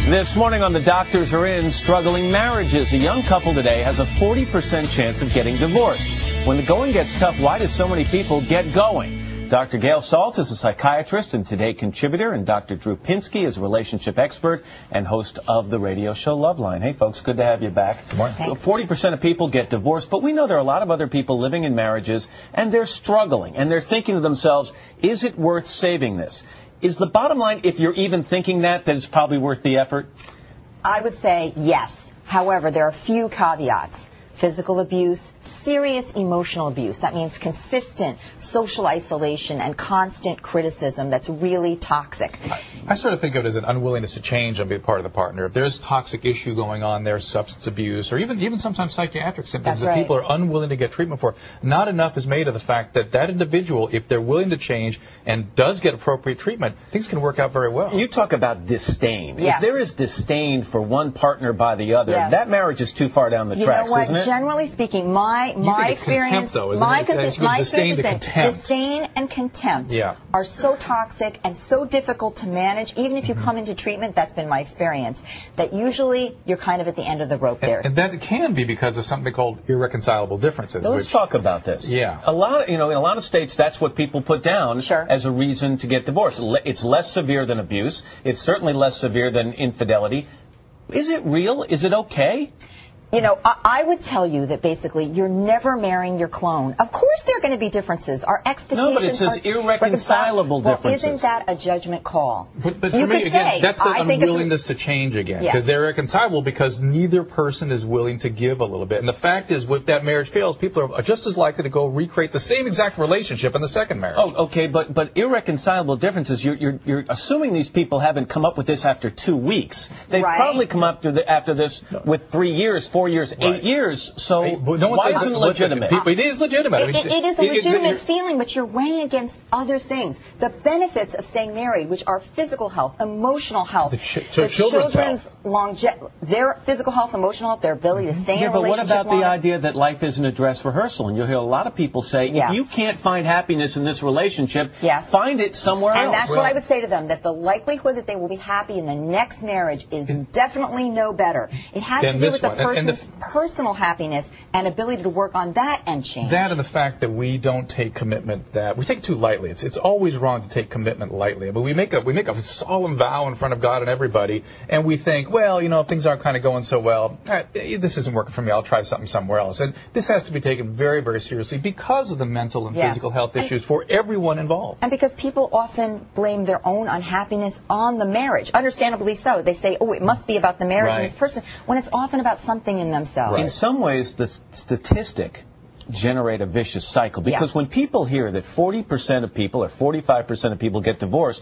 This morning on The Doctors Are In, struggling marriages. A young couple today has a 40% chance of getting divorced. When the going gets tough, why do so many people get going? Dr. Gail Saltz is a psychiatrist and Today contributor, and Dr. Drew Pinsky is a relationship expert and host of the radio show Loveline. Hey, folks, good to have you back. Good morning. 40% of people get divorced, but we know there are a lot of other people living in marriages, and they're struggling, and they're thinking to themselves, is it worth saving this? Is the bottom line, if you're even thinking that it's probably worth the effort? I would say yes. However, there are a few caveats. Physical abuse, serious emotional abuse. That means consistent social isolation and constant criticism that's really toxic. I sort of think of it as an unwillingness to change on being part of the partner. If there's toxic issue going on there, substance abuse, or even sometimes psychiatric symptoms that people are unwilling to get treatment for, not enough is made of the fact that that individual, if they're willing to change and does get appropriate treatment, things can work out very well. You talk about disdain. Yes. If there is disdain for one partner by the other, that marriage is too far down the tracks, isn't it? Generally speaking, my experience, contempt, though, isn't my it? Disdain to contempt. Disdain and contempt are so toxic and so difficult to manage. Even if you come into treatment, that's been my experience, that usually you're kind of at the end of the rope there. And that can be because of something called irreconcilable differences. Let's talk about this. Yeah. In a lot of states, that's what people put down as a reason to get divorced. It's less severe than abuse. It's certainly less severe than infidelity. Is it real? Is it okay? You know, I would tell you that basically you're never marrying your clone. Of course there are going to be differences. Our expectations No, but it says irreconcilable differences. Well, isn't that a judgment call? But for me, again, that's the unwillingness to change again. Because they're irreconcilable because neither person is willing to give a little bit. And the fact is, if that marriage fails, people are just as likely to go recreate the same exact relationship in the second marriage. Oh, okay, but irreconcilable differences, you're assuming these people haven't come up with this after 2 weeks. They've probably come up after this with 3 years, 4 years, 8 years. So why isn't it legitimate? It is legitimate. It is a legitimate feeling, but you're weighing against other things. The benefits of staying married, which are physical health, emotional health, the children's longevity, their physical health, emotional health, their ability to stay in a relationship. But what about the idea that life isn't a dress rehearsal? And you'll hear a lot of people say, if you can't find happiness in this relationship, find it somewhere else. And that's what I would say to them, that the likelihood that they will be happy in the next marriage is definitely no better. It has to do with the person's personal happiness and ability to work on that and change. That and the fact that we don't take commitment that we take too lightly. It's always wrong to take commitment lightly. But we make a solemn vow in front of God and everybody, and we think, well, if things aren't kind of going so well, this isn't working for me. I'll try something somewhere else. And this has to be taken very, very seriously because of the mental and physical health issues for everyone involved. And because people often blame their own unhappiness on the marriage. Understandably so. They say, oh, it must be about the marriage and this person, when it's often about something in themselves. In some ways, the statistic generate a vicious cycle, because when people hear that 40% of people or 45% of people get divorced,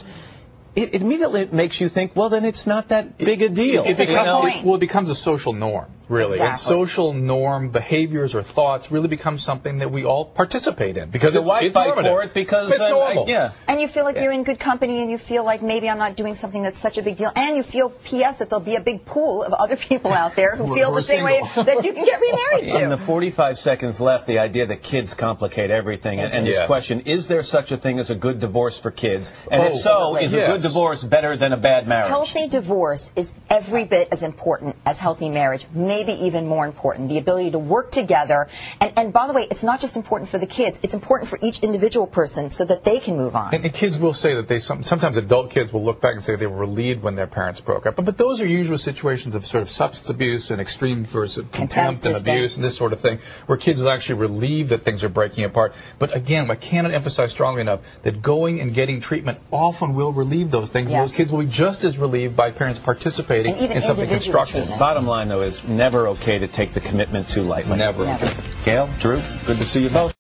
it immediately makes you think, well, then it's not that big a deal. It becomes a social norm, really. And social norm behaviors or thoughts really become something that we all participate in. Because it's fight for it because it's normal. And you feel like you're in good company, and you feel like maybe I'm not doing something that's such a big deal. And you feel, P.S., that there'll be a big pool of other people out there who feel the same way that you can get remarried to. In the 45 seconds left, the idea that kids complicate everything. And this question, is there such a thing as a good divorce for kids? And if so, is a good divorce better than a bad marriage? Healthy divorce is every bit as important as healthy marriage, maybe even more important. The ability to work together. And by the way, it's not just important for the kids. It's important for each individual person so that they can move on. And kids will say that sometimes adult kids will look back and say they were relieved when their parents broke up. But those are usual situations of sort of substance abuse and extreme versus contempt and abuse and this sort of thing, where kids are actually relieved that things are breaking apart. But again, I cannot emphasize strongly enough that going and getting treatment often will relieve those things. Those kids will be just as relieved by parents participating in something constructive. Bottom line, though, is never okay to take the commitment too lightly. Never. Gail, Drew, good to see you both.